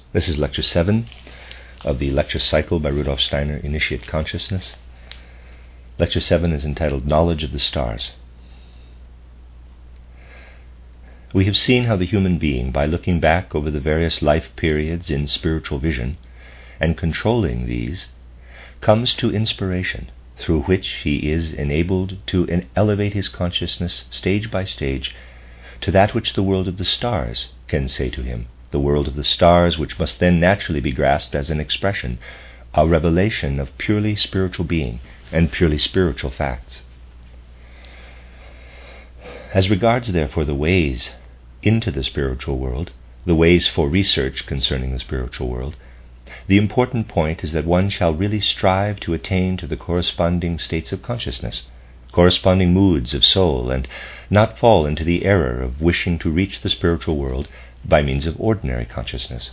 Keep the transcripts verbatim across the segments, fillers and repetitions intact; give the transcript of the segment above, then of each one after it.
This is Lecture seven of the lecture cycle by Rudolf Steiner, Initiate Consciousness. Lecture seven is entitled Knowledge of the Stars. We have seen how the human being, by looking back over the various life periods in spiritual vision and controlling these, comes to inspiration, through which he is enabled to elevate his consciousness stage by stage to that which the world of the stars can say to him, the world of the stars which must then naturally be grasped as an expression, a revelation of purely spiritual being and purely spiritual facts. As regards, therefore, the ways into the spiritual world, the ways for research concerning the spiritual world, the important point is that one shall really strive to attain to the corresponding states of consciousness, corresponding moods of soul, and not fall into the error of wishing to reach the spiritual world by means of ordinary consciousness.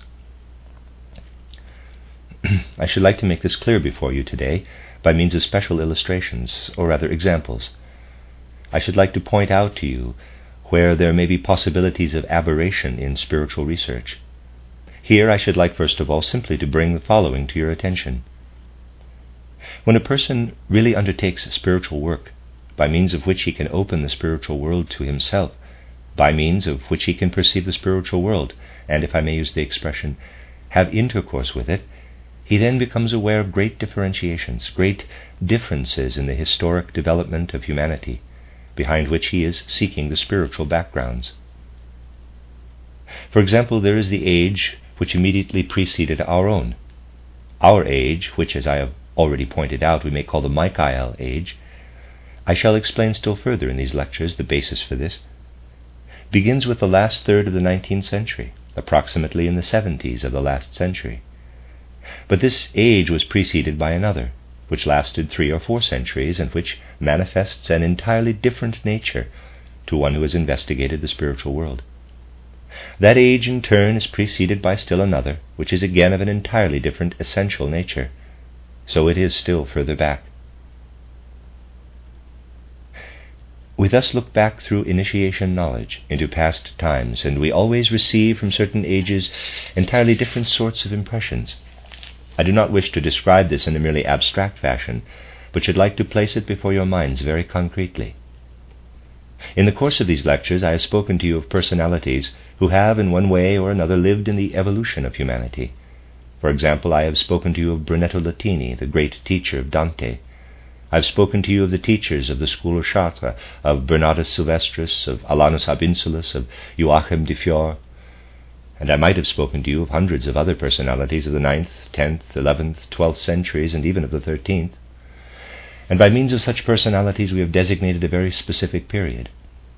I should like to make this clear before you today by means of special illustrations, or rather examples. I should like to point out to you where there may be possibilities of aberration in spiritual research. Here I should like first of all simply to bring the following to your attention. When a person really undertakes spiritual work, by means of which he can open the spiritual world to himself, by means of which he can perceive the spiritual world, and, if I may use the expression, have intercourse with it, he then becomes aware of great differentiations, great differences in the historic development of humanity, behind which he is seeking the spiritual backgrounds. For example, there is the age which immediately preceded our own. Our age, which, as I have already pointed out, we may call the Michael age, I shall explain still further in these lectures the basis for this, begins with the last third of the nineteenth century, approximately in the seventies of the last century. But this age was preceded by another, which lasted three or four centuries, and which manifests an entirely different nature to one who has investigated the spiritual world. That age, in turn, is preceded by still another, which is again of an entirely different essential nature. So it is still further back. We thus look back through initiation knowledge into past times, and we always receive from certain ages entirely different sorts of impressions. I do not wish to describe this in a merely abstract fashion, but should like to place it before your minds very concretely. In the course of these lectures I have spoken to you of personalities who have in one way or another lived in the evolution of humanity. For example, I have spoken to you of Brunetto Latini, the great teacher of Dante. I have spoken to you of the teachers of the school of Chartres, of Bernardus Sylvestris, of Alanus ab Insulis, of Joachim de Fior, and I might have spoken to you of hundreds of other personalities of the ninth, tenth, eleventh, twelfth centuries, and even of the thirteenth. And by means of such personalities we have designated a very specific period.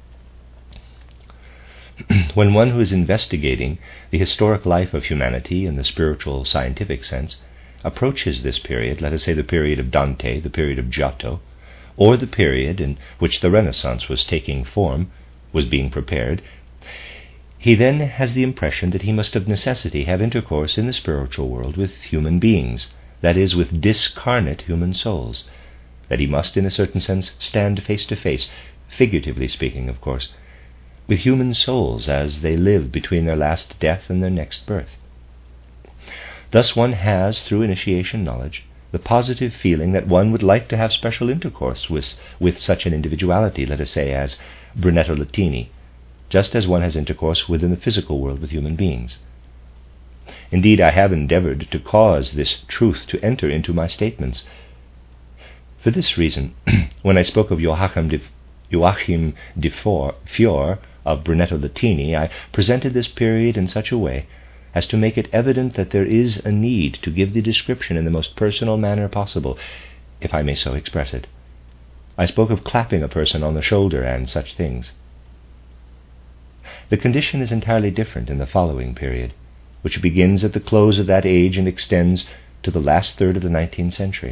When one who is investigating the historic life of humanity in the spiritual scientific sense approaches this period, let us say the period of Dante, the period of Giotto, or the period in which the Renaissance was taking form, was being prepared, he then has the impression that he must of necessity have intercourse in the spiritual world with human beings, that is, with discarnate human souls, that he must, in a certain sense, stand face to face, figuratively speaking, of course, with human souls as they live between their last death and their next birth. Thus one has, through initiation knowledge, the positive feeling that one would like to have special intercourse with, with such an individuality, let us say, as Brunetto Latini, just as one has intercourse within the physical world with human beings. Indeed, I have endeavored to cause this truth to enter into my statements. For this reason, when I spoke of Joachim de, Joachim de Fior of Brunetto Latini, I presented this period in such a way as to make it evident that there is a need to give the description in the most personal manner possible, if I may so express it. I spoke of clapping a person on the shoulder and such things. The condition is entirely different in the following period, which begins at the close of that age and extends to the last third of the nineteenth century.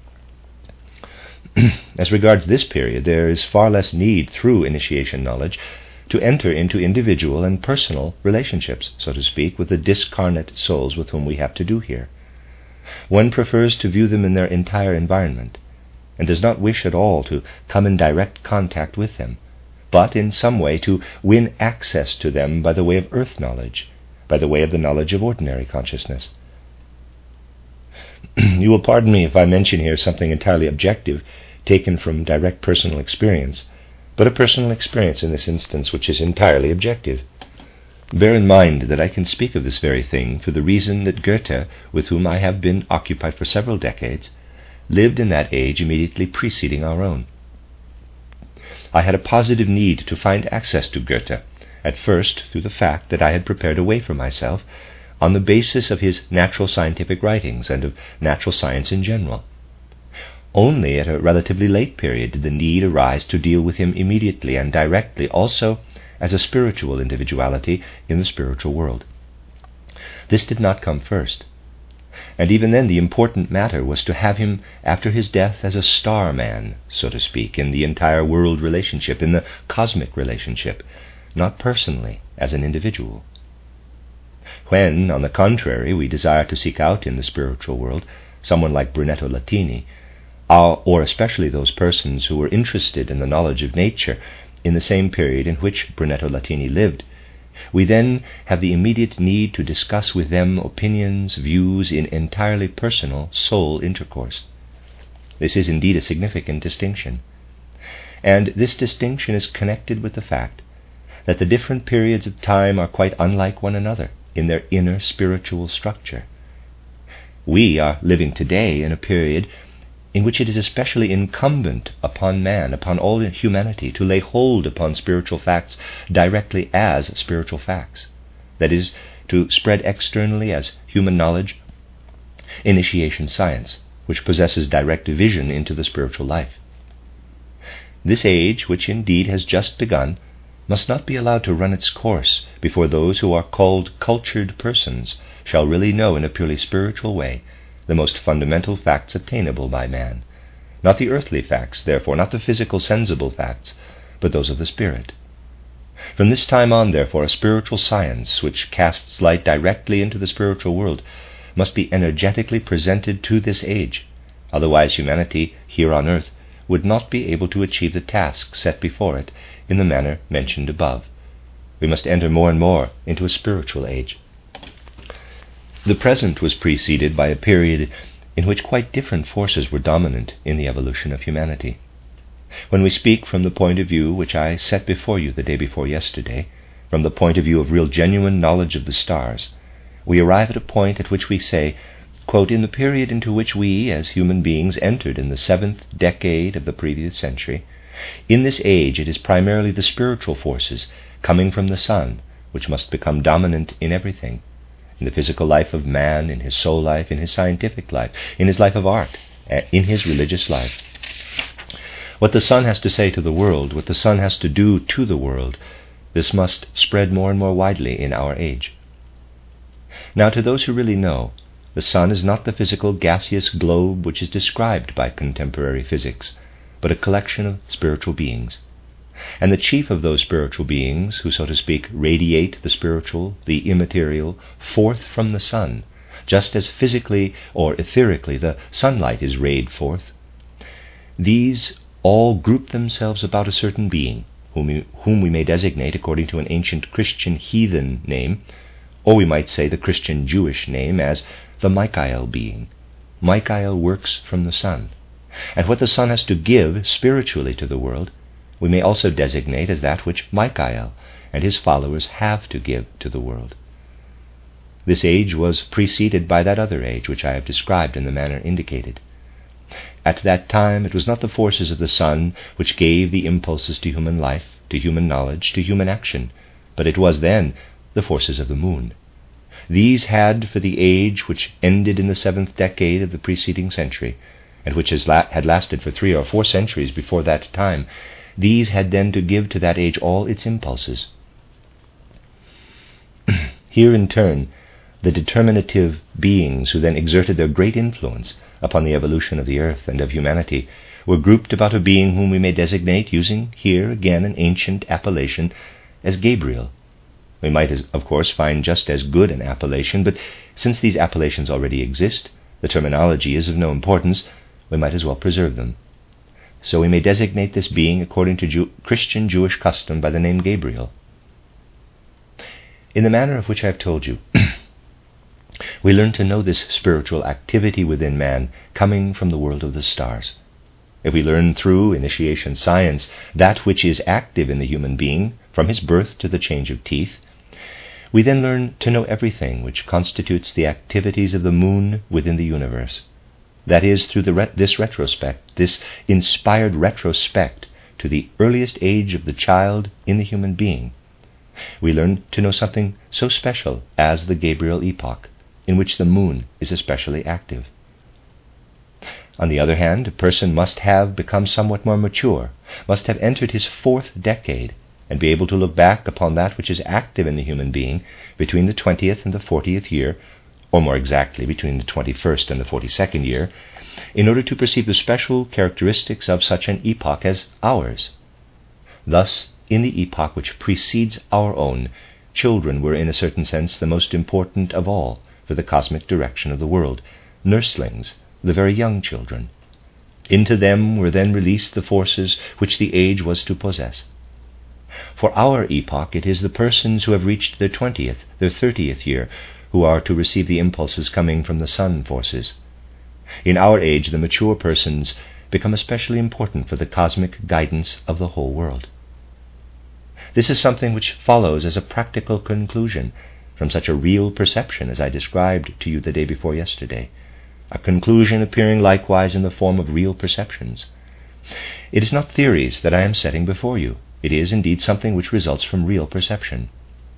As regards this period, there is far less need, through initiation knowledge, to enter into individual and personal relationships, so to speak, with the discarnate souls with whom we have to do here. One prefers to view them in their entire environment, and does not wish at all to come in direct contact with them, but in some way to win access to them by the way of earth knowledge, by the way of the knowledge of ordinary consciousness. You will pardon me if I mention here something entirely objective, taken from direct personal experience, but a personal experience in this instance which is entirely objective. Bear in mind that I can speak of this very thing for the reason that Goethe, with whom I have been occupied for several decades, lived in that age immediately preceding our own. I had a positive need to find access to Goethe, at first through the fact that I had prepared a way for myself on the basis of his natural scientific writings and of natural science in general. Only at a relatively late period did the need arise to deal with him immediately and directly, also as a spiritual individuality in the spiritual world. This did not come first, and even then the important matter was to have him after his death as a star man, so to speak, in the entire world relationship, in the cosmic relationship, not personally as an individual. When, on the contrary, we desire to seek out in the spiritual world someone like Brunetto Latini, or especially those persons who were interested in the knowledge of nature in the same period in which Brunetto Latini lived, we then have the immediate need to discuss with them opinions, views in entirely personal soul intercourse. This is indeed a significant distinction, and this distinction is connected with the fact that the different periods of time are quite unlike one another in their inner spiritual structure. We are living today in a period in which it is especially incumbent upon man, upon all humanity, to lay hold upon spiritual facts directly as spiritual facts, that is, to spread externally as human knowledge, initiation science, which possesses direct vision into the spiritual life. This age, which indeed has just begun, must not be allowed to run its course before those who are called cultured persons shall really know in a purely spiritual way the most fundamental facts attainable by man, not the earthly facts, therefore, not the physical sensible facts, but those of the spirit. From this time on, therefore, a spiritual science which casts light directly into the spiritual world must be energetically presented to this age, otherwise humanity here on earth would not be able to achieve the task set before it in the manner mentioned above. We must enter more and more into a spiritual age. The present was preceded by a period in which quite different forces were dominant in the evolution of humanity. When we speak from the point of view which I set before you the day before yesterday, from the point of view of real genuine knowledge of the stars, we arrive at a point at which we say, quote, in the period into which we, as human beings, entered in the seventh decade of the previous century, in this age it is primarily the spiritual forces coming from the sun which must become dominant in everything, in the physical life of man, in his soul life, in his scientific life, in his life of art, in his religious life. What the sun has to say to the world, what the sun has to do to the world, this must spread more and more widely in our age. Now, to those who really know, the sun is not the physical gaseous globe which is described by contemporary physics, but a collection of spiritual beings. And the chief of those spiritual beings, who, so to speak, radiate the spiritual, the immaterial, forth from the sun, just as physically or etherically the sunlight is rayed forth, these all group themselves about a certain being, whom we, whom we may designate according to an ancient Christian heathen name, or we might say the Christian Jewish name, as the Michael being. Michael works from the sun, and what the sun has to give spiritually to the world, we may also designate as that which Michael and his followers have to give to the world. This age was preceded by that other age which I have described in the manner indicated. At that time it was not the forces of the sun which gave the impulses to human life, to human knowledge, to human action, but it was then the forces of the moon. These had, for the age which ended in the seventh decade of the preceding century, and which has la- had lasted for three or four centuries before that time, these had then to give to that age all its impulses. Here, in turn, the determinative beings who then exerted their great influence upon the evolution of the earth and of humanity were grouped about a being whom we may designate, using here again an ancient appellation, as Gabriel. We might, as, of course, find just as good an appellation, but since these appellations already exist, the terminology is of no importance, we might as well preserve them. So we may designate this being according to Jew- Christian Jewish custom by the name Gabriel. In the manner of which I have told you, we learn to know this spiritual activity within man coming from the world of the stars. If we learn through initiation science that which is active in the human being from his birth to the change of teeth, we then learn to know everything which constitutes the activities of the moon within the universe. That is, through the re- this retrospect, this inspired retrospect to the earliest age of the child in the human being, we learn to know something so special as the Gabriel epoch, in which the moon is especially active. On the other hand, a person must have become somewhat more mature, must have entered his fourth decade, and be able to look back upon that which is active in the human being between the twentieth and the fortieth year, or more exactly between the twenty-first and the forty-second year, in order to perceive the special characteristics of such an epoch as ours. Thus, in the epoch which precedes our own, children were in a certain sense the most important of all for the cosmic direction of the world, nurslings, the very young children. Into them were then released the forces which the age was to possess. For our epoch, it is the persons who have reached their twentieth, their thirtieth year, who are to receive the impulses coming from the sun forces. In our age, the mature persons become especially important for the cosmic guidance of the whole world. This is something which follows as a practical conclusion from such a real perception as I described to you the day before yesterday, a conclusion appearing likewise in the form of real perceptions. It is not theories that I am setting before you. It is indeed something which results from real perception.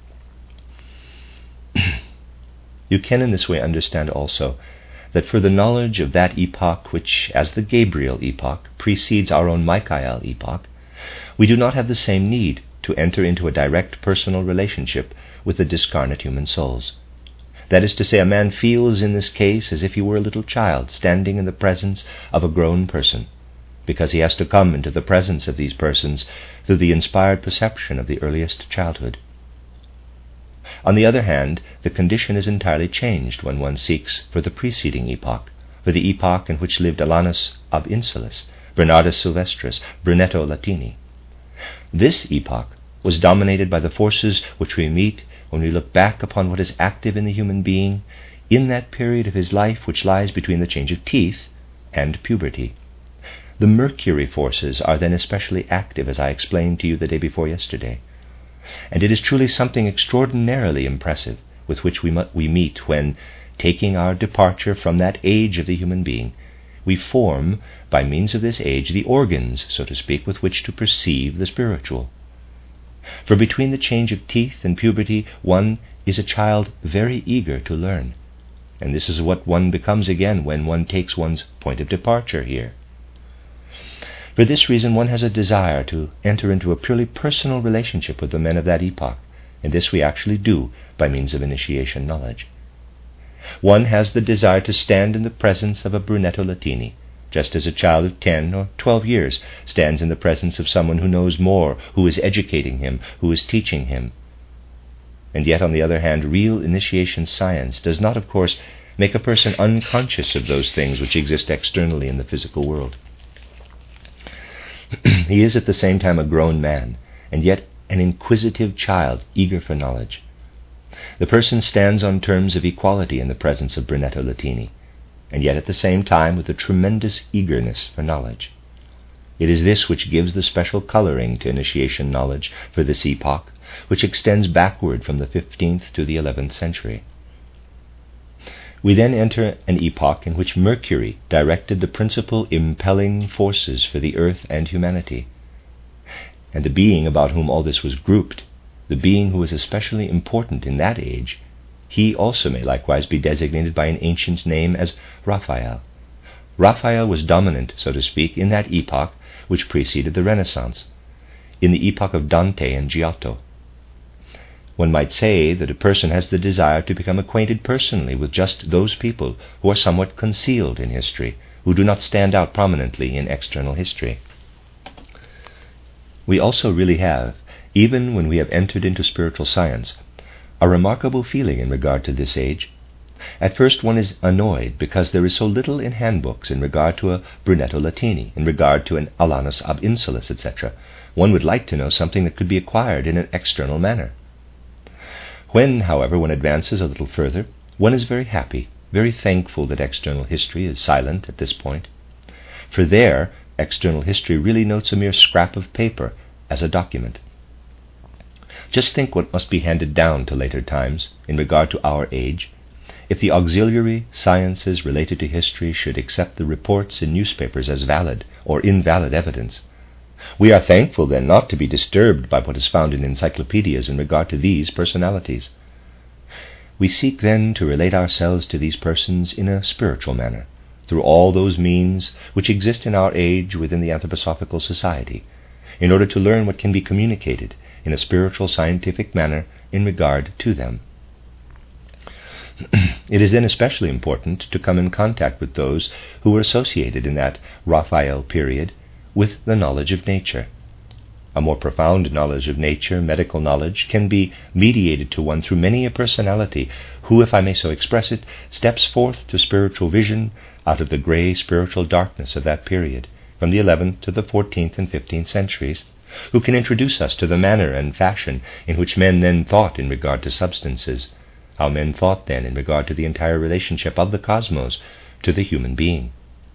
You can in this way understand also that for the knowledge of that epoch which, as the Gabriel epoch, precedes our own Michael epoch, we do not have the same need to enter into a direct personal relationship with the discarnate human souls. That is to say, a man feels in this case as if he were a little child standing in the presence of a grown person, because he has to come into the presence of these persons through the inspired perception of the earliest childhood. On the other hand, the condition is entirely changed when one seeks for the preceding epoch, for the epoch in which lived Alanus ab Insulis, Bernardus Silvestris, Brunetto Latini. This epoch was dominated by the forces which we meet when we look back upon what is active in the human being in that period of his life which lies between the change of teeth and puberty. The Mercury forces are then especially active, as I explained to you the day before yesterday. And it is truly something extraordinarily impressive with which we, mu- we meet when, taking our departure from that age of the human being, we form, by means of this age, the organs, so to speak, with which to perceive the spiritual. For between the change of teeth and puberty, one is a child very eager to learn. And this is what one becomes again when one takes one's point of departure here. For this reason, one has a desire to enter into a purely personal relationship with the men of that epoch, and this we actually do by means of initiation knowledge. One has the desire to stand in the presence of a Brunetto Latini, just as a child of ten or twelve years stands in the presence of someone who knows more, who is educating him, who is teaching him. And yet, on the other hand, real initiation science does not, of course, make a person unconscious of those things which exist externally in the physical world. He is at the same time a grown man, and yet an inquisitive child, eager for knowledge. The person stands on terms of equality in the presence of Brunetto Latini, and yet at the same time with a tremendous eagerness for knowledge. It is this which gives the special coloring to initiation knowledge for this epoch, which extends backward from the fifteenth to the eleventh century. We then enter an epoch in which Mercury directed the principal impelling forces for the earth and humanity. And the being about whom all this was grouped, the being who was especially important in that age, he also may likewise be designated by an ancient name as Raphael. Raphael was dominant, so to speak, in that epoch which preceded the Renaissance, in the epoch of Dante and Giotto. One might say that a person has the desire to become acquainted personally with just those people who are somewhat concealed in history, who do not stand out prominently in external history. We also really have, even when we have entered into spiritual science, a remarkable feeling in regard to this age. At first one is annoyed because there is so little in handbooks in regard to a Brunetto Latini, in regard to an Alanus ab Insulis, et cetera. One would like to know something that could be acquired in an external manner. When, however, one advances a little further, one is very happy, very thankful that external history is silent at this point. For there, external history really notes a mere scrap of paper as a document. Just think what must be handed down to later times in regard to our age, if the auxiliary sciences related to history should accept the reports in newspapers as valid or invalid evidence. We are thankful then not to be disturbed by what is found in encyclopedias in regard to these personalities. We seek then to relate ourselves to these persons in a spiritual manner, through all those means which exist in our age within the Anthroposophical Society, in order to learn what can be communicated in a spiritual scientific manner in regard to them. It is then especially important to come in contact with those who were associated in that Raphael period with the knowledge of nature. A more profound knowledge of nature, medical knowledge, can be mediated to one through many a personality who, if I may so express it, steps forth to spiritual vision out of the grey spiritual darkness of that period, from the eleventh to the fourteenth and fifteenth centuries, who can introduce us to the manner and fashion in which men then thought in regard to substances, how men thought then in regard to the entire relationship of the cosmos to the human being.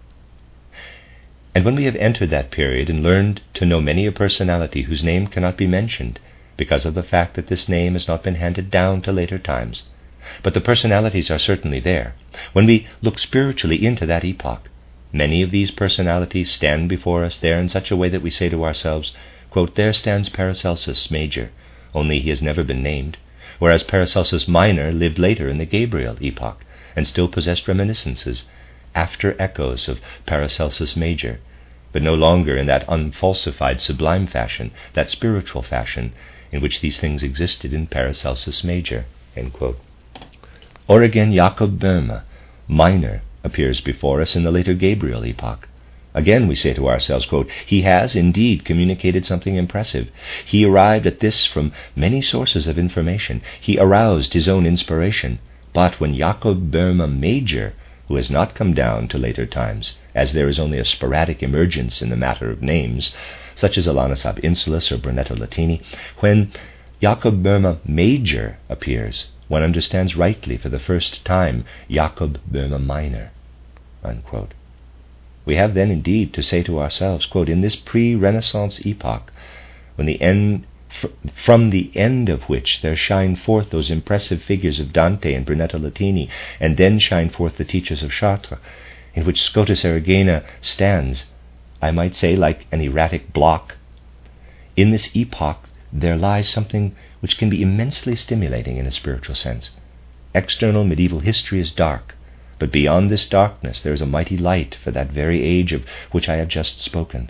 And when we have entered that period and learned to know many a personality whose name cannot be mentioned because of the fact that this name has not been handed down to later times, but the personalities are certainly there, when we look spiritually into that epoch, many of these personalities stand before us there in such a way that we say to ourselves, quote, "There stands Paracelsus Major, only he has never been named," whereas Paracelsus Minor lived later in the Gabriel epoch and still possessed reminiscences, after echoes of Paracelsus Major, but no longer in that unfalsified sublime fashion, that spiritual fashion, in which these things existed in Paracelsus Major. End quote. Or again, Jakob Böhme, Minor, appears before us in the later Gabriel epoch. Again we say to ourselves, quote, "He has indeed communicated something impressive. He arrived at this from many sources of information. He aroused his own inspiration. But when Jakob Böhme Major, who has not come down to later times, as there is only a sporadic emergence in the matter of names, such as Alanus ab Insulis or Brunetto Latini, when Jakob Böhme Major appears, one understands rightly for the first time Jakob Böhme Minor." Unquote. We have then indeed to say to ourselves, quote, "In this pre-Renaissance epoch, when the end, fr- from the end of which there shine forth those impressive figures of Dante and Brunetto Latini, and then shine forth the teachers of Chartres, in which Scotus Erigena stands, I might say, like an erratic block, in this epoch there lies something which can be immensely stimulating in a spiritual sense. External medieval history is dark, but beyond this darkness there is a mighty light for that very age of which I have just spoken."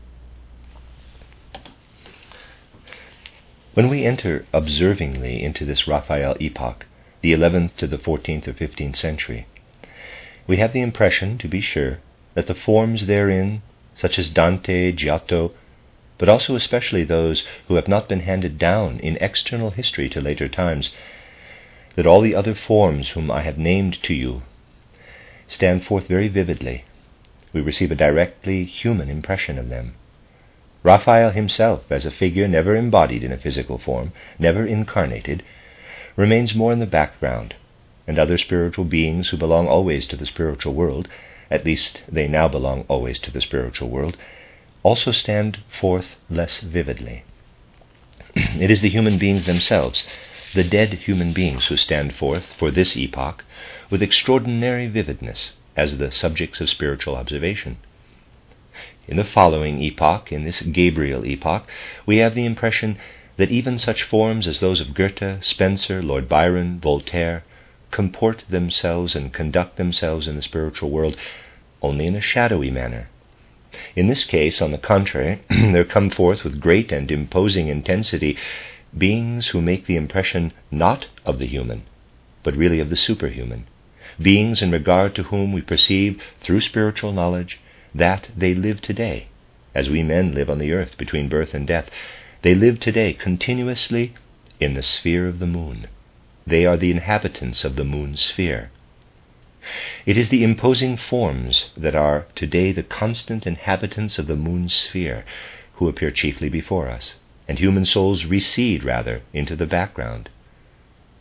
When we enter observingly into this Raphael epoch, the eleventh to the fourteenth or fifteenth century, we have the impression, to be sure, that the forms therein, such as Dante, Giotto, but also especially those who have not been handed down in external history to later times, that all the other forms whom I have named to you stand forth very vividly. We receive a directly human impression of them. Raphael himself, as a figure never embodied in a physical form, never incarnated, remains more in the background, and other spiritual beings who belong always to the spiritual world, at least they now belong always to the spiritual world, also stand forth less vividly. It is the human beings themselves, the dead human beings, who stand forth for this epoch with extraordinary vividness as the subjects of spiritual observation. In the following epoch, in this Gabriel epoch, we have the impression that even such forms as those of Goethe, Spencer, Lord Byron, Voltaire, comport themselves and conduct themselves in the spiritual world only in a shadowy manner. In this case, on the contrary, there come forth with great and imposing intensity beings who make the impression not of the human, but really of the superhuman, beings in regard to whom we perceive through spiritual knowledge that they live today, as we men live on the earth between birth and death. They live today continuously in the sphere of the moon. They are the inhabitants of the moon sphere. It is the imposing forms that are today the constant inhabitants of the moon sphere who appear chiefly before us, and human souls recede rather into the background.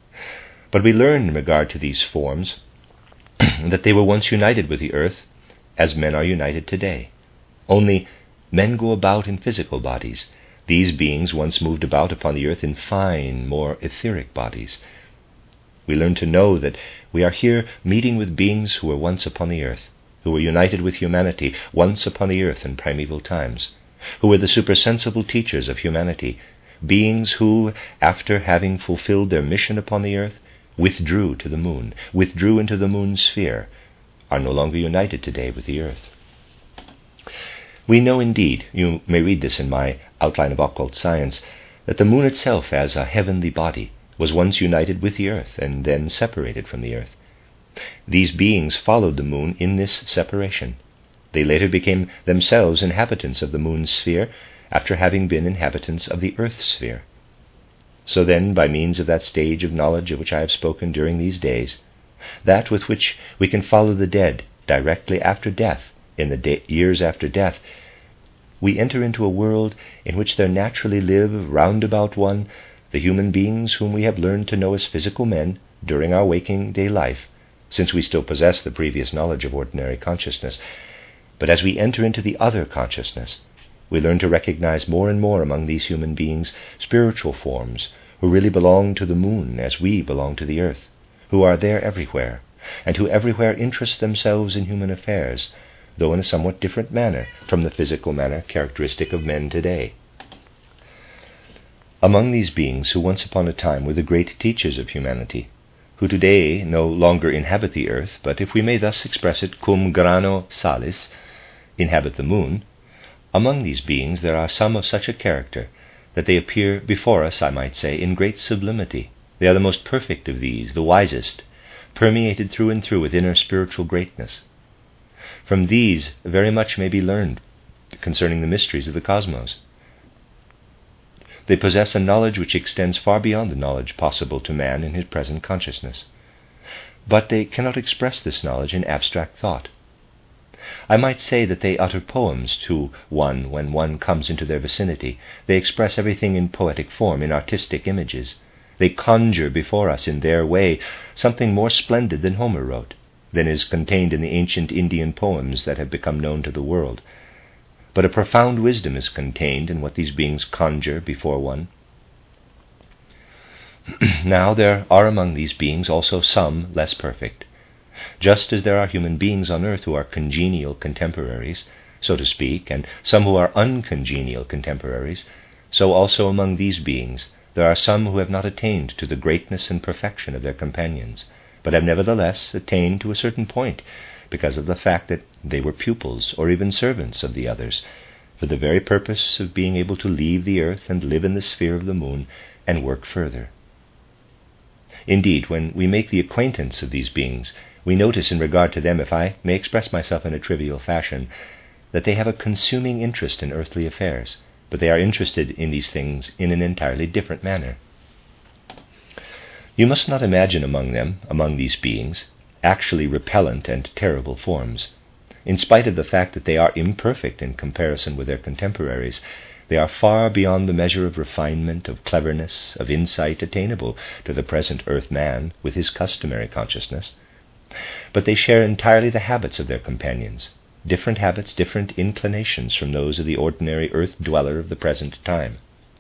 But we learn in regard to these forms that they were once united with the earth as men are united today. Only men go about in physical bodies. These beings once moved about upon the earth in fine, more etheric bodies. We learn to know that we are here meeting with beings who were once upon the earth, who were united with humanity once upon the earth in primeval times, who were the supersensible teachers of humanity, beings who, after having fulfilled their mission upon the earth, withdrew to the moon, withdrew into the moon's sphere, are no longer united today with the earth. We know indeed, you may read this in my Outline of Occult Science, that the moon itself as a heavenly body was once united with the earth and then separated from the earth. These beings followed the moon in this separation. They later became themselves inhabitants of the moon's sphere after having been inhabitants of the earth's sphere. So then, by means of that stage of knowledge of which I have spoken during these days, that with which we can follow the dead directly after death, in the de- years after death, we enter into a world in which there naturally live round about one the human beings whom we have learned to know as physical men during our waking day life, since we still possess the previous knowledge of ordinary consciousness. But as we enter into the other consciousness, we learn to recognize more and more among these human beings spiritual forms who really belong to the moon as we belong to the earth, who are there everywhere, and who everywhere interest themselves in human affairs, though in a somewhat different manner from the physical manner characteristic of men today. Among these beings who once upon a time were the great teachers of humanity, who today no longer inhabit the earth, but, if we may thus express it, cum grano salis, inhabit the moon, among these beings there are some of such a character that they appear before us, I might say, in great sublimity. They are the most perfect of these, the wisest, permeated through and through with inner spiritual greatness. From these very much may be learned concerning the mysteries of the cosmos. They possess a knowledge which extends far beyond the knowledge possible to man in his present consciousness. But they cannot express this knowledge in abstract thought. I might say that they utter poems to one when one comes into their vicinity. They express everything in poetic form, in artistic images. They conjure before us in their way something more splendid than Homer wrote, than is contained in the ancient Indian poems that have become known to the world. But a profound wisdom is contained in what these beings conjure before one. Now there are among these beings also some less perfect. Just as there are human beings on earth who are congenial contemporaries, so to speak, and some who are uncongenial contemporaries, so also among these beings there are some who have not attained to the greatness and perfection of their companions, but have nevertheless attained to a certain point, because of the fact that they were pupils or even servants of the others, for the very purpose of being able to leave the earth and live in the sphere of the moon and work further. Indeed, when we make the acquaintance of these beings, we notice in regard to them, if I may express myself in a trivial fashion, that they have a consuming interest in earthly affairs, but they are interested in these things in an entirely different manner. You must not imagine among them, among these beings, actually repellent and terrible forms. In spite of the fact that they are imperfect in comparison with their contemporaries, they are far beyond the measure of refinement, of cleverness, of insight attainable to the present earth man with his customary consciousness. But they share entirely the habits of their companions, different habits, different inclinations from those of the ordinary earth dweller of the present time.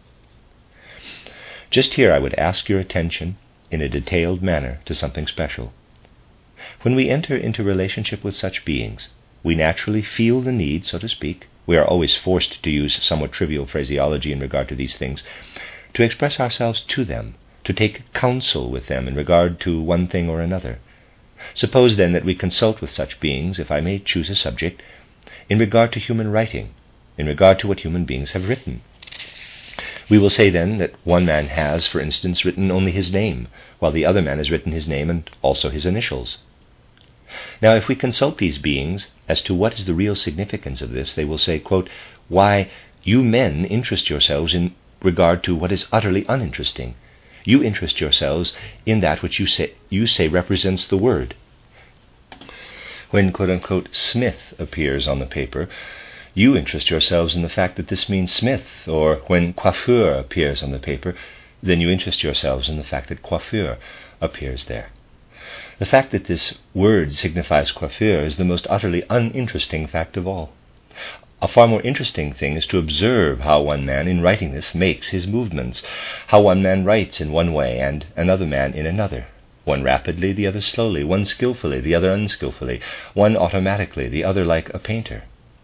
Just here I would ask your attention in a detailed manner to something special. When we enter into relationship with such beings, we naturally feel the need, so to speak, we are always forced to use somewhat trivial phraseology in regard to these things, to express ourselves to them, to take counsel with them in regard to one thing or another. Suppose then that we consult with such beings, if I may choose a subject, in regard to human writing, in regard to what human beings have written. We will say then that one man has, for instance, written only his name, while the other man has written his name and also his initials. Now, if we consult these beings as to what is the real significance of this, they will say, quote, "Why, you men interest yourselves in regard to what is utterly uninteresting. You interest yourselves in that which you say, you say represents the word." When, quote-unquote, Smith appears on the paper, you interest yourselves in the fact that this means Smith, or when coiffeur appears on the paper, then you interest yourselves in the fact that coiffure appears there. The fact that this word signifies coiffure is the most utterly uninteresting fact of all. A far more interesting thing is to observe how one man in writing this makes his movements, how one man writes in one way and another man in another, one rapidly, the other slowly, one skillfully, the other unskillfully, one automatically, the other like a painter.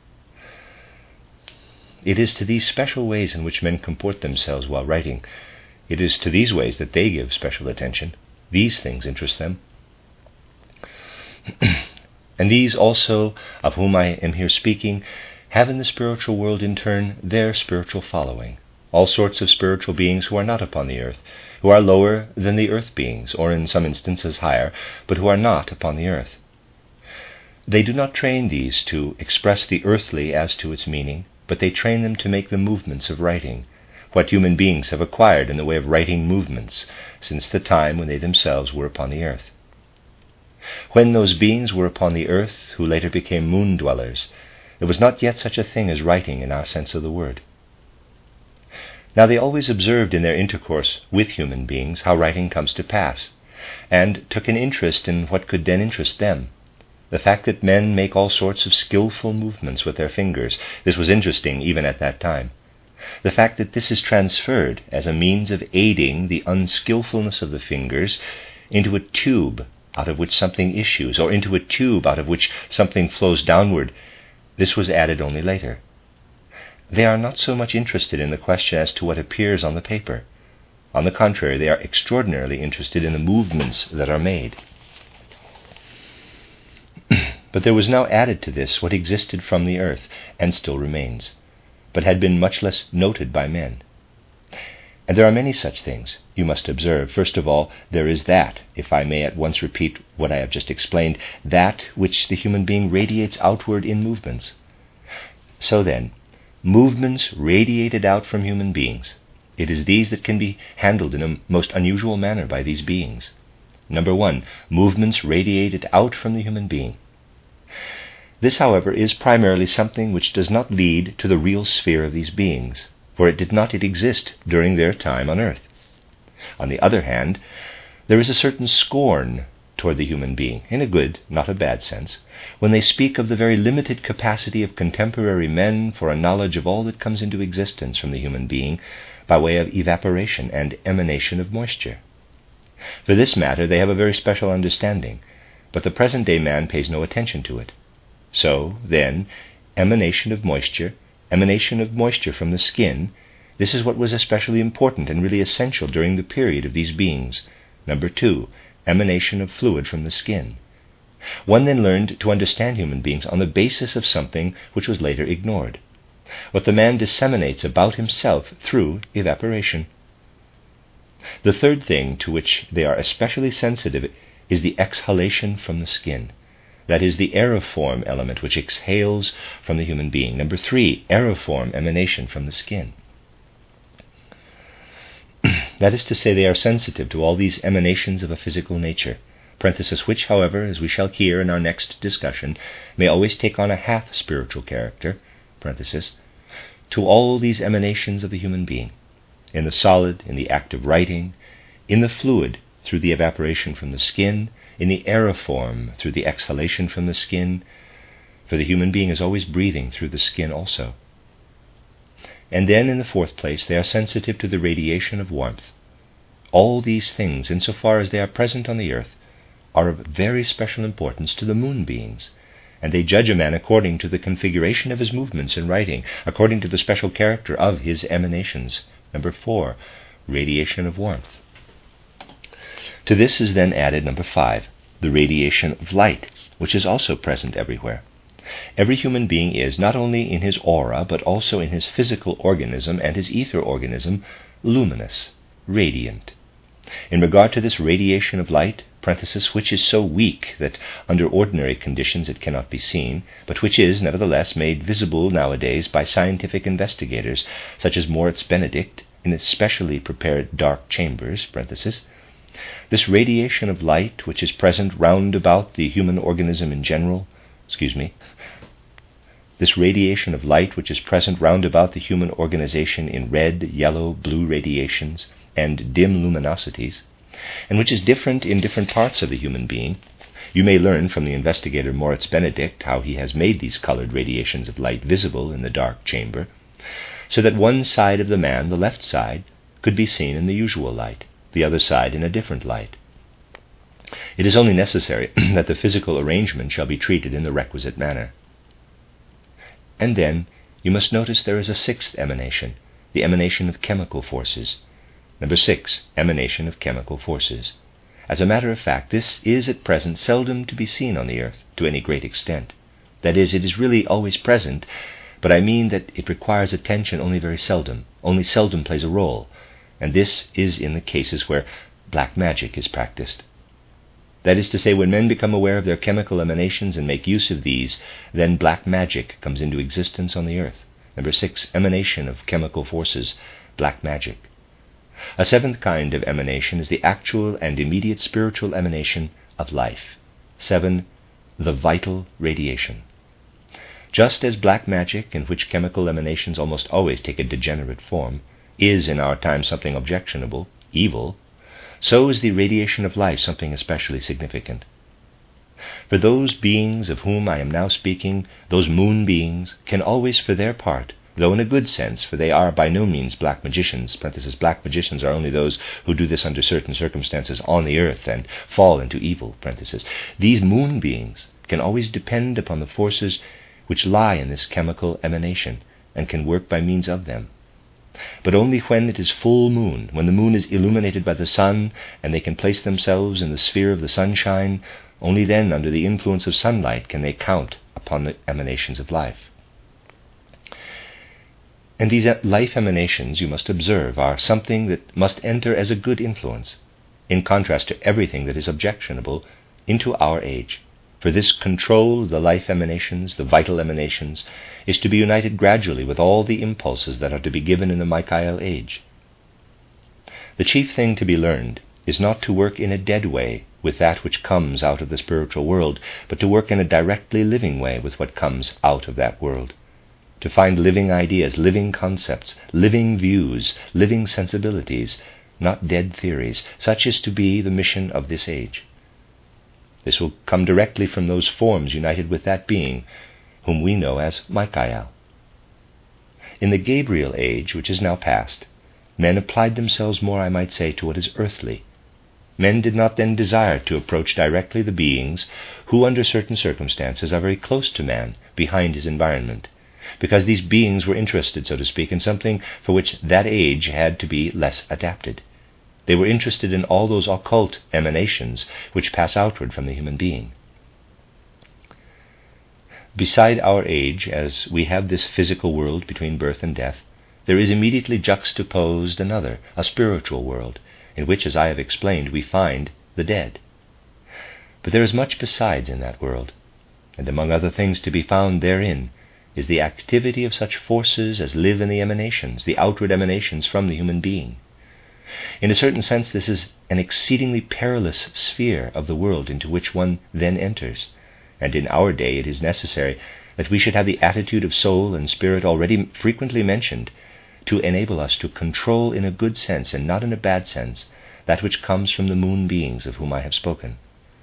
It is to these special ways in which men comport themselves while writing, it is to these ways that they give special attention. These things interest them. And these also, of whom I am here speaking, have in the spiritual world in turn their spiritual following, all sorts of spiritual beings who are not upon the earth, who are lower than the earth beings, or in some instances higher, but who are not upon the earth. They do not train these to express the earthly as to its meaning, but they train them to make the movements of writing, what human beings have acquired in the way of writing movements since the time when they themselves were upon the earth. When those beings were upon the earth, who later became moon-dwellers, there was not yet such a thing as writing in our sense of the word. Now they always observed in their intercourse with human beings how writing comes to pass, and took an interest in what could then interest them. The fact that men make all sorts of skillful movements with their fingers, this was interesting even at that time. The fact that this is transferred as a means of aiding the unskillfulness of the fingers into a tube out of which something issues, or into a tube out of which something flows downward, this was added only later. They are not so much interested in the question as to what appears on the paper. On the contrary, they are extraordinarily interested in the movements that are made. But there was now added to this what existed from the earth, and still remains, but had been much less noted by men. And there are many such things, you must observe. First of all, there is that, if I may at once repeat what I have just explained, that which the human being radiates outward in movements. So then, movements radiated out from human beings, it is these that can be handled in a most unusual manner by these beings. Number one, movements radiated out from the human being. This, however, is primarily something which does not lead to the real sphere of these beings, for it did not yet exist during their time on earth. On the other hand, there is a certain scorn toward the human being, in a good, not a bad sense, when they speak of the very limited capacity of contemporary men for a knowledge of all that comes into existence from the human being by way of evaporation and emanation of moisture. For this matter they have a very special understanding, but the present-day man pays no attention to it. So, then, emanation of moisture, emanation of moisture from the skin, this is what was especially important and really essential during the period of these beings. Number two, emanation of fluid from the skin. One then learned to understand human beings on the basis of something which was later ignored, what the man disseminates about himself through evaporation. The third thing to which they are especially sensitive is the exhalation from the skin. That is the aeriform element which exhales from the human being. Number three, aeriform emanation from the skin. That is to say, they are sensitive to all these emanations of a physical nature, parenthesis which, however, as we shall hear in our next discussion, may always take on a half-spiritual character, parenthesis, to all these emanations of the human being, in the solid, in the act of writing, in the fluid, through the evaporation from the skin, in the aeriform, through the exhalation from the skin, for the human being is always breathing through the skin also. And then, in the fourth place, they are sensitive to the radiation of warmth. All these things, insofar as they are present on the earth, are of very special importance to the moon beings, and they judge a man according to the configuration of his movements in writing, according to the special character of his emanations. Number four, radiation of warmth. To this is then added, number five, the radiation of light, which is also present everywhere. Every human being is, not only in his aura, but also in his physical organism and his ether organism, luminous, radiant. In regard to this radiation of light, parenthesis, which is so weak that under ordinary conditions it cannot be seen, but which is nevertheless made visible nowadays by scientific investigators, such as Moritz Benedict, in specially prepared dark chambers, parenthesis, this radiation of light, which is present round about the human organism in general, excuse me, this radiation of light which is present round about the human organization in red, yellow, blue radiations, and dim luminosities, and which is different in different parts of the human being. You may learn from the investigator Moritz Benedict how he has made these colored radiations of light visible in the dark chamber, so that one side of the man, the left side, could be seen in the usual light, the other side in a different light. It is only necessary that the physical arrangement shall be treated in the requisite manner. And then you must notice there is a sixth emanation, the emanation of chemical forces. Number six, emanation of chemical forces. As a matter of fact, this is at present seldom to be seen on the earth to any great extent. That is, it is really always present, but I mean that it requires attention only very seldom, only seldom plays a role, and this is in the cases where black magic is practiced. That is to say, when men become aware of their chemical emanations and make use of these, then black magic comes into existence on the earth. Number six, emanation of chemical forces, black magic. A seventh kind of emanation is the actual and immediate spiritual emanation of life. Seven, the vital radiation. Just as black magic, in which chemical emanations almost always take a degenerate form, is in our time something objectionable, evil, so is the radiation of life something especially significant. For those beings of whom I am now speaking, those moon beings, can always, for their part, though in a good sense, for they are by no means black magicians, parenthesis, black magicians are only those who do this under certain circumstances on the earth and fall into evil, parenthesis. These moon beings can always depend upon the forces which lie in this chemical emanation and can work by means of them. But only when it is full moon, when the moon is illuminated by the sun and they can place themselves in the sphere of the sunshine, only then, under the influence of sunlight, can they count upon the emanations of life. And these life emanations, you must observe, are something that must enter as a good influence, in contrast to everything that is objectionable, into our age. For this control of the life emanations, the vital emanations, is to be united gradually with all the impulses that are to be given in the Michael age. The chief thing to be learned is not to work in a dead way with that which comes out of the spiritual world, but to work in a directly living way with what comes out of that world. To find living ideas, living concepts, living views, living sensibilities, not dead theories. Such is to be the mission of this age. This will come directly from those forms united with that being, whom we know as Michael. In the Gabriel age, which is now past, men applied themselves more, I might say, to what is earthly. Men did not then desire to approach directly the beings who, under certain circumstances, are very close to man, behind his environment, because these beings were interested, so to speak, in something for which that age had to be less adapted. They were interested in all those occult emanations which pass outward from the human being. Beside our age, as we have this physical world between birth and death, there is immediately juxtaposed another, a spiritual world, in which, as I have explained, we find the dead. But there is much besides in that world, and among other things to be found therein is the activity of such forces as live in the emanations, the outward emanations from the human being. In a certain sense, this is an exceedingly perilous sphere of the world into which one then enters, and in our day it is necessary that we should have the attitude of soul and spirit already frequently mentioned to enable us to control in a good sense and not in a bad sense that which comes from the moon beings of whom I have spoken.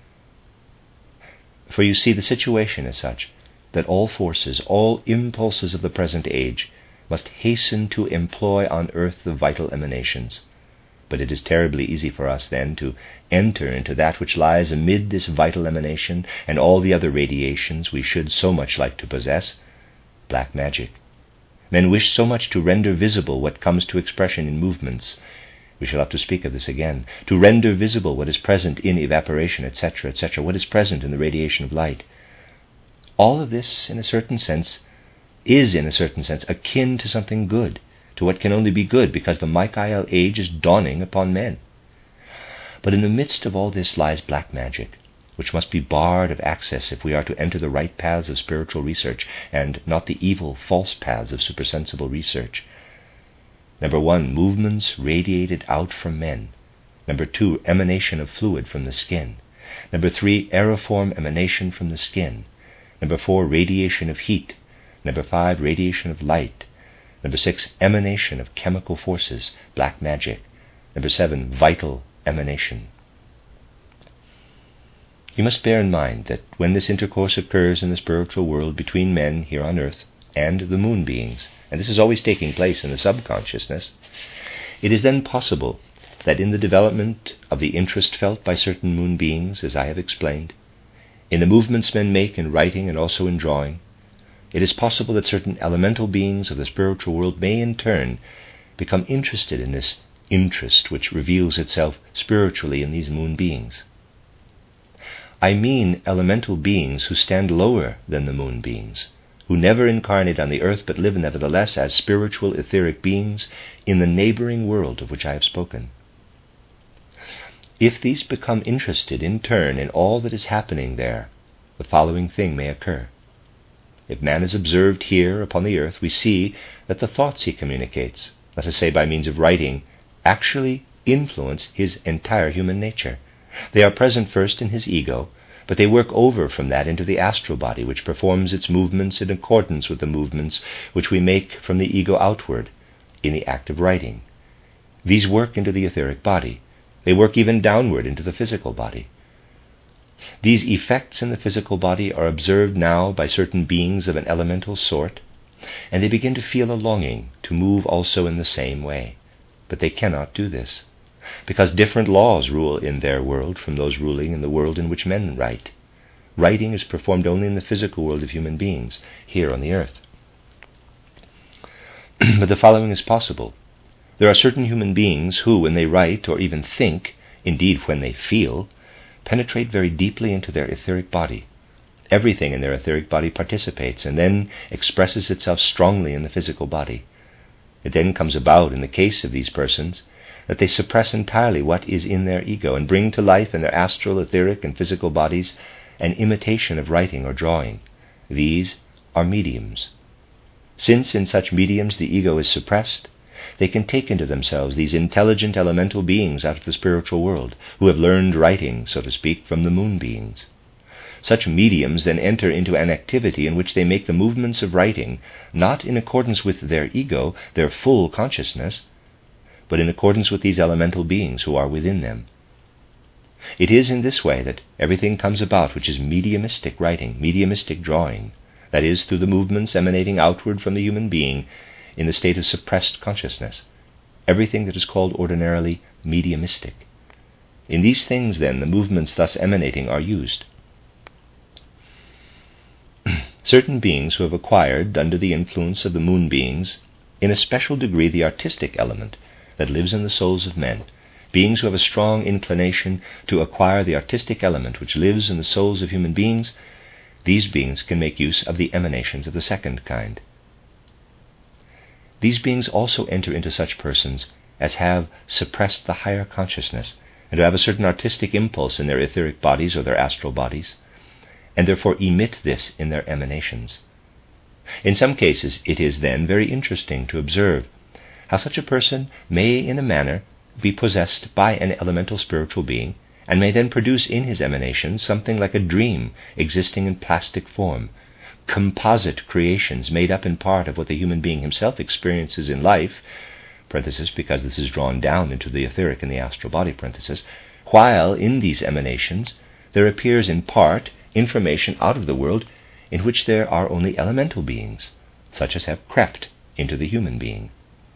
For you see, the situation is such that all forces, all impulses of the present age must hasten to employ on earth the vital emanations. But it is terribly easy for us then to enter into that which lies amid this vital emanation and all the other radiations we should so much like to possess, black magic. Men wish so much to render visible what comes to expression in movements. We shall have to speak of this again. To render visible what is present in evaporation, et cetera, et cetera, what is present in the radiation of light. All of this, in a certain sense, is in a certain sense akin to something good, to what can only be good, because the Michael age is dawning upon men. But in the midst of all this lies black magic, which must be barred of access if we are to enter the right paths of spiritual research, and not the evil, false paths of supersensible research. Number one, movements radiated out from men. Number two, emanation of fluid from the skin. Number three, aeriform emanation from the skin. Number four, radiation of heat. Number five, radiation of light. Number six, emanation of chemical forces, black magic. Number seven, vital emanation. You must bear in mind that when this intercourse occurs in the spiritual world between men here on earth and the moon beings, and this is always taking place in the subconsciousness, it is then possible that in the development of the interest felt by certain moon beings, as I have explained, in the movements men make in writing and also in drawing, it is possible that certain elemental beings of the spiritual world may in turn become interested in this interest which reveals itself spiritually in these moon beings. I mean elemental beings who stand lower than the moon beings, who never incarnate on the earth but live nevertheless as spiritual etheric beings in the neighboring world of which I have spoken. If these become interested in turn in all that is happening there, the following thing may occur. If man is observed here upon the earth, we see that the thoughts he communicates, let us say by means of writing, actually influence his entire human nature. They are present first in his ego, but they work over from that into the astral body, which performs its movements in accordance with the movements which we make from the ego outward in the act of writing. These work into the etheric body. They work even downward into the physical body. These effects in the physical body are observed now by certain beings of an elemental sort, and they begin to feel a longing to move also in the same way. But they cannot do this, because different laws rule in their world from those ruling in the world in which men write. Writing is performed only in the physical world of human beings, here on the earth. But the following is possible. There are certain human beings who, when they write or even think, indeed when they feel, penetrate very deeply into their etheric body. Everything in their etheric body participates and then expresses itself strongly in the physical body. It then comes about, in the case of these persons, that they suppress entirely what is in their ego and bring to life in their astral, etheric, and physical bodies an imitation of writing or drawing. These are mediums. Since in such mediums the ego is suppressed, they can take into themselves these intelligent elemental beings out of the spiritual world, who have learned writing, so to speak, from the moon beings. Such mediums then enter into an activity in which they make the movements of writing not in accordance with their ego, their full consciousness, but in accordance with these elemental beings who are within them. It is in this way that everything comes about which is mediumistic writing, mediumistic drawing, that is, through the movements emanating outward from the human being in the state of suppressed consciousness, everything that is called ordinarily mediumistic. In these things, then, the movements thus emanating are used. Certain beings who have acquired, under the influence of the moon beings, in a special degree the artistic element that lives in the souls of men, beings who have a strong inclination to acquire the artistic element which lives in the souls of human beings, these beings can make use of the emanations of the second kind. These beings also enter into such persons as have suppressed the higher consciousness and who have a certain artistic impulse in their etheric bodies or their astral bodies, and therefore emit this in their emanations. In some cases it is then very interesting to observe how such a person may in a manner be possessed by an elemental spiritual being, and may then produce in his emanations something like a dream existing in plastic form, composite creations made up in part of what the human being himself experiences in life, parenthesis, because this is drawn down into the etheric and the astral body, parenthesis, while in these emanations there appears in part information out of the world in which there are only elemental beings, such as have crept into the human being.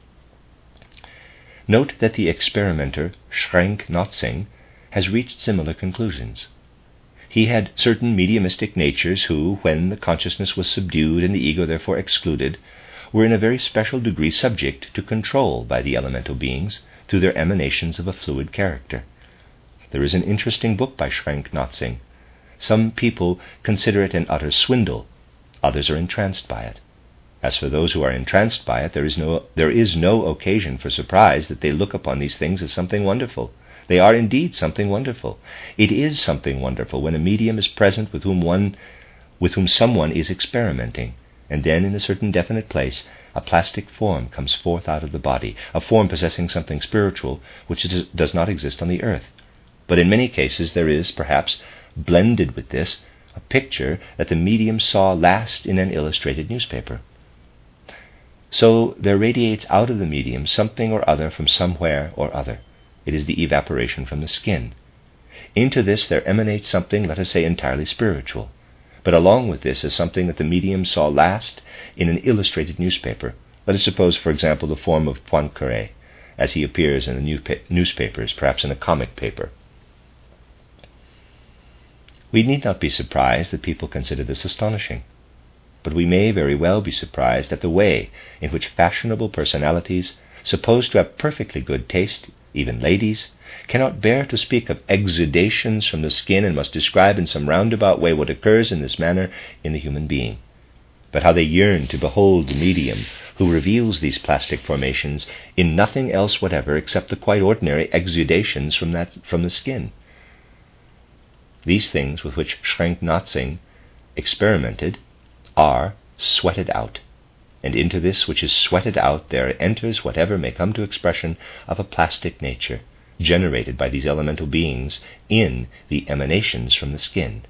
Note that the experimenter Schrenck Notzing has reached similar conclusions. He had certain mediumistic natures who, when the consciousness was subdued and the ego therefore excluded, were in a very special degree subject to control by the elemental beings through their emanations of a fluid character. There is an interesting book by Schrenck Notzing. Some people consider it an utter swindle, others are entranced by it. As for those who are entranced by it, there is no there is no occasion for surprise that they look upon these things as something wonderful. They are indeed something wonderful. It is something wonderful when a medium is present with whom one, with whom someone is experimenting, and then in a certain definite place a plastic form comes forth out of the body, a form possessing something spiritual which does not exist on the earth. But in many cases there is, perhaps, blended with this, a picture that the medium saw last in an illustrated newspaper. So there radiates out of the medium something or other from somewhere or other. It is the evaporation from the skin. Into this there emanates something, let us say, entirely spiritual. But along with this is something that the medium saw last in an illustrated newspaper. Let us suppose, for example, the form of Poincaré, as he appears in the new pa- newspapers, perhaps in a comic paper. We need not be surprised that people consider this astonishing, but we may very well be surprised at the way in which fashionable personalities, supposed to have perfectly good taste, even ladies, cannot bear to speak of exudations from the skin and must describe in some roundabout way what occurs in this manner in the human being. But how they yearn to behold the medium who reveals these plastic formations in nothing else whatever except the quite ordinary exudations from that from the skin. These things with which Schrenck-Notzing experimented are sweated out, and into this which is sweated out there enters whatever may come to expression of a plastic nature, generated by these elemental beings in the emanations from the skin.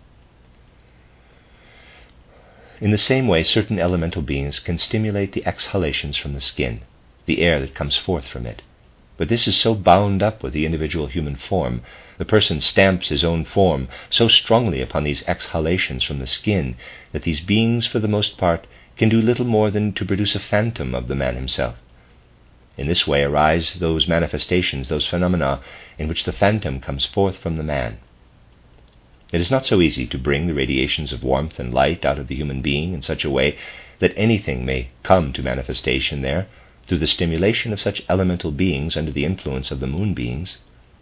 In the same way, certain elemental beings can stimulate the exhalations from the skin, the air that comes forth from it. But this is so bound up with the individual human form, the person stamps his own form so strongly upon these exhalations from the skin, that these beings, for the most part, can do little more than to produce a phantom of the man himself. In this way arise those manifestations, those phenomena, in which the phantom comes forth from the man. It is not so easy to bring the radiations of warmth and light out of the human being in such a way that anything may come to manifestation there through the stimulation of such elemental beings under the influence of the moon beings.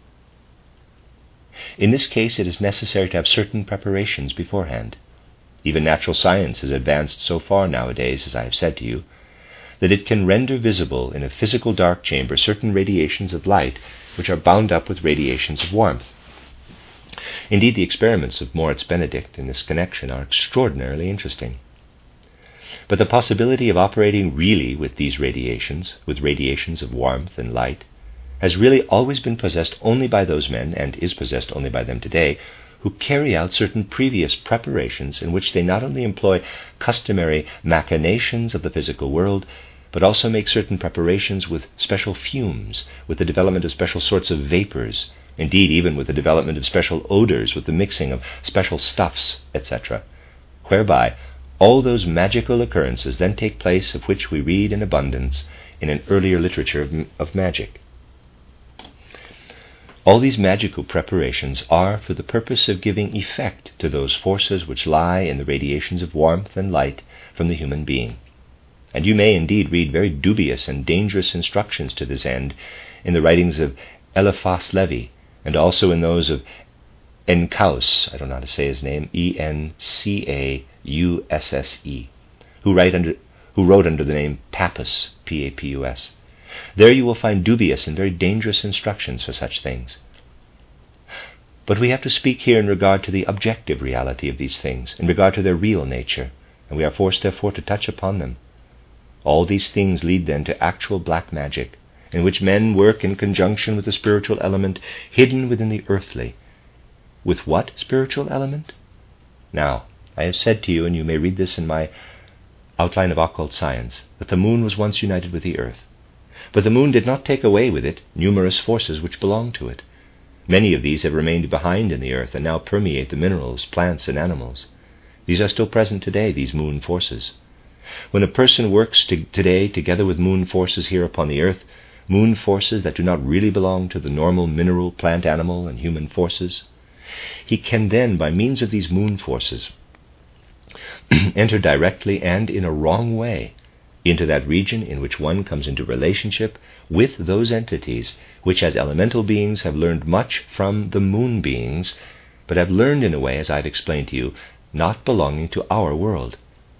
In this case, it is necessary to have certain preparations beforehand. Even natural science has advanced so far nowadays, as I have said to you, that it can render visible in a physical dark chamber certain radiations of light which are bound up with radiations of warmth. Indeed, the experiments of Moritz Benedict in this connection are extraordinarily interesting. But the possibility of operating really with these radiations, with radiations of warmth and light, has really always been possessed only by those men, and is possessed only by them today, who carry out certain previous preparations in which they not only employ customary machinations of the physical world, but also make certain preparations with special fumes, with the development of special sorts of vapors, indeed even with the development of special odors, with the mixing of special stuffs, et cetera, whereby all those magical occurrences then take place of which we read in abundance in an earlier literature of, of magic. All these magical preparations are for the purpose of giving effect to those forces which lie in the radiations of warmth and light from the human being. And you may indeed read very dubious and dangerous instructions to this end in the writings of Eliphas Levi, and also in those of Encausse, I don't know how to say his name, E N C A U S S E, who, write under, who wrote under the name Papus, P A P U S. There you will find dubious and very dangerous instructions for such things. But we have to speak here in regard to the objective reality of these things, in regard to their real nature, and we are forced therefore to touch upon them. All these things lead then to actual black magic, in which men work in conjunction with the spiritual element hidden within the earthly. With what spiritual element? Now, I have said to you, and you may read this in my Outline of Occult Science, that the moon was once united with the earth. But the moon did not take away with it numerous forces which belong to it. Many of these have remained behind in the earth and now permeate the minerals, plants, and animals. These are still present today, these moon forces. When a person works to, today together with moon forces here upon the earth, moon forces that do not really belong to the normal mineral, plant, animal, and human forces, he can then, by means of these moon forces, enter directly and in a wrong way into that region in which one comes into relationship with those entities which as elemental beings have learned much from the moon beings, but have learned in a way, as I've explained to you, not belonging to our world.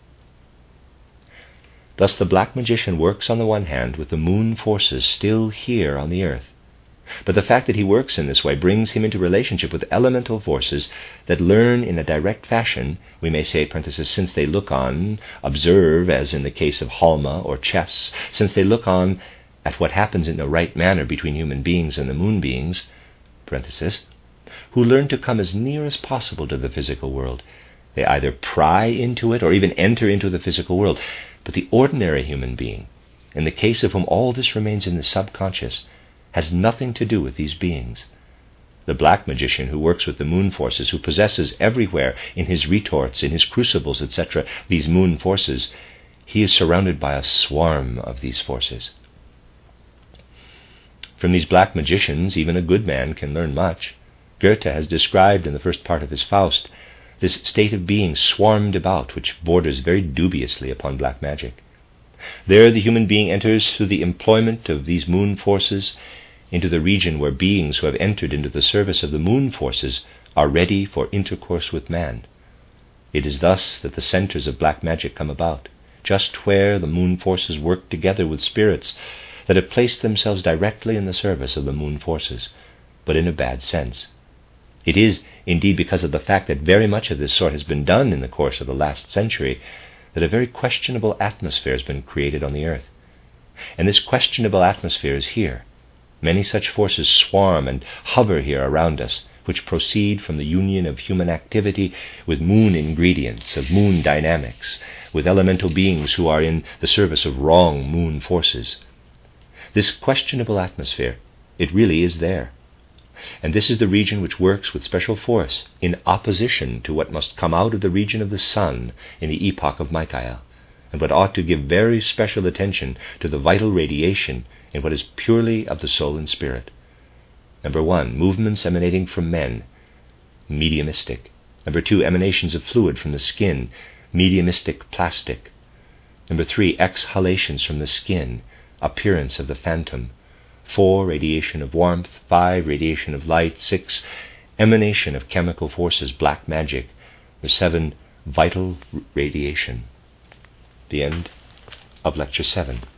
Thus the black magician works on the one hand with the moon forces still here on the earth, but the fact that he works in this way brings him into relationship with elemental forces that learn in a direct fashion, we may say, parenthesis, since they look on, observe, as in the case of Halma or chess, since they look on at what happens in the right manner between human beings and the moon beings, parenthesis, who learn to come as near as possible to the physical world. They either pry into it or even enter into the physical world. But the ordinary human being, in the case of whom all this remains in the subconscious, has nothing to do with these beings. The black magician who works with the moon forces, who possesses everywhere in his retorts, in his crucibles, et cetera, these moon forces, he is surrounded by a swarm of these forces. From these black magicians, even a good man can learn much. Goethe has described in the first part of his Faust this state of being swarmed about, which borders very dubiously upon black magic. There the human being enters through the employment of these moon forces into the region where beings who have entered into the service of the moon forces are ready for intercourse with man. It is thus that the centers of black magic come about, just where the moon forces work together with spirits that have placed themselves directly in the service of the moon forces, but in a bad sense. It is indeed because of the fact that very much of this sort has been done in the course of the last century that a very questionable atmosphere has been created on the earth. And this questionable atmosphere is here. Many such forces swarm and hover here around us, which proceed from the union of human activity with moon ingredients, of moon dynamics, with elemental beings who are in the service of wrong moon forces. This questionable atmosphere, it really is there. And this is the region which works with special force in opposition to what must come out of the region of the sun in the epoch of Michael, and what ought to give very special attention to the vital radiation in what is purely of the soul and spirit. Number one, movements emanating from men, mediumistic. Number two, emanations of fluid from the skin, mediumistic plastic. Number three, exhalations from the skin, appearance of the phantom. Four, radiation of warmth. Five, radiation of light. Six, emanation of chemical forces, black magic. Number seven, vital radiation. The end of Lecture seven.